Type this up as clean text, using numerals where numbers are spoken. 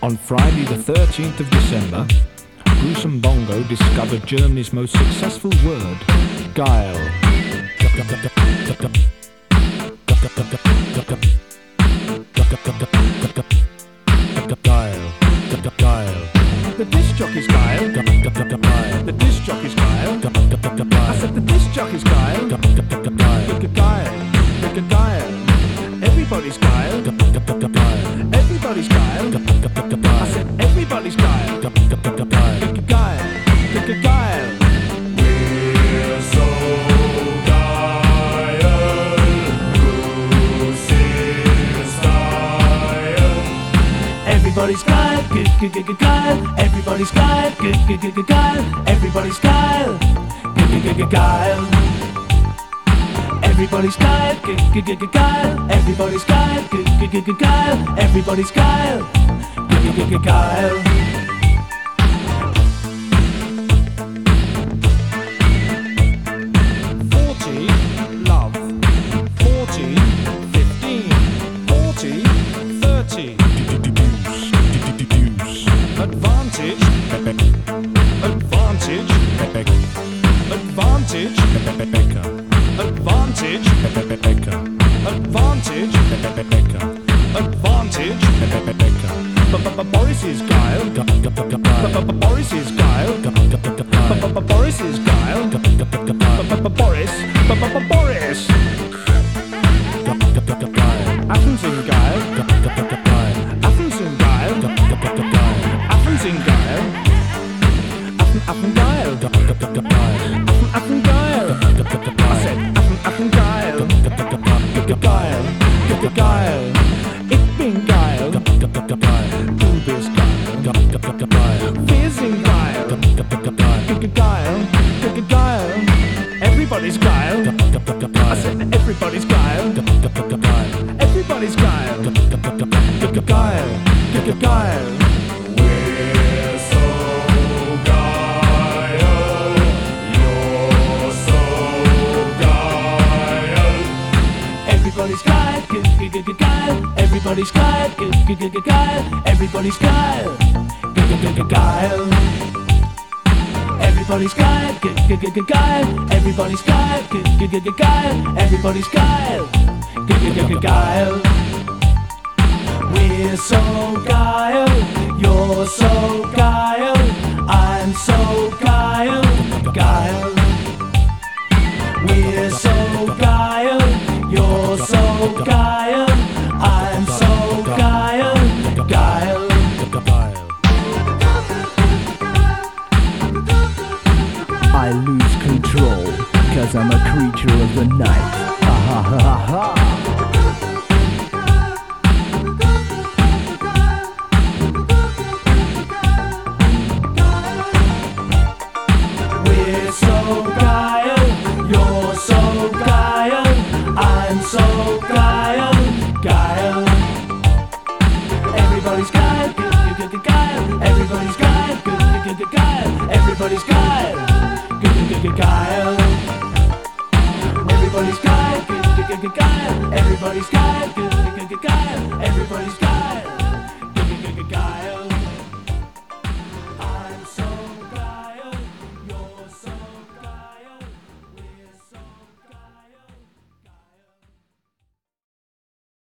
On Friday the 13th of December, Gruesome Bongo discovered Germany's most successful word, guile. Guile. The disc jockey's guile. The disc jockey's guile. I said the disc jockey's guile. Guile. Everybody's guile. Everybody's guile. I said everybody's guile. Guile. We're so guile, Bruce's style. Everybody's guile, guile. Everybody's guile, guile. Everybody's guile, guile. Everybody's guile, guile. Everybody's guile, guile. Everybody's guile, guile. 40, love. 40, 15. 40, 30. Advantage. Advantage. Advantage. Advantage. Advantage. Advantage. Boris is guile. Boris is guile. Boris is guile. Boris. Athens in guile. Athens in guile. Athens in guile. Athens guile. Athens guile. I said Athens guile. Guile. Ich bin geil. Du bist geil. Wir sind geil. Geil. Everybody's geil. I said everybody's geil. Everybody's geil. Geil. We're so guile, you're so guile. Everybody's guile, guile. Everybody's guile, guile. Everybody's guile, guile. Everybody's guile, guile. Everybody's guile, guile. Everybody's guile, guile. We're so guile, you're so guile, I'm so guile, guile. We're so guile, you're so guile, I'm so guile, guile. I lose control, 'cause I'm a creature of the night. Ha ha ha ha ha. We're so guile, you're so guile, I'm so guile, guile. Everybody's guile, guile. Everybody's guile, guile. Everybody's guile, guile. Everybody's guile, guile. Everybody's guile, guile. Everybody's guile.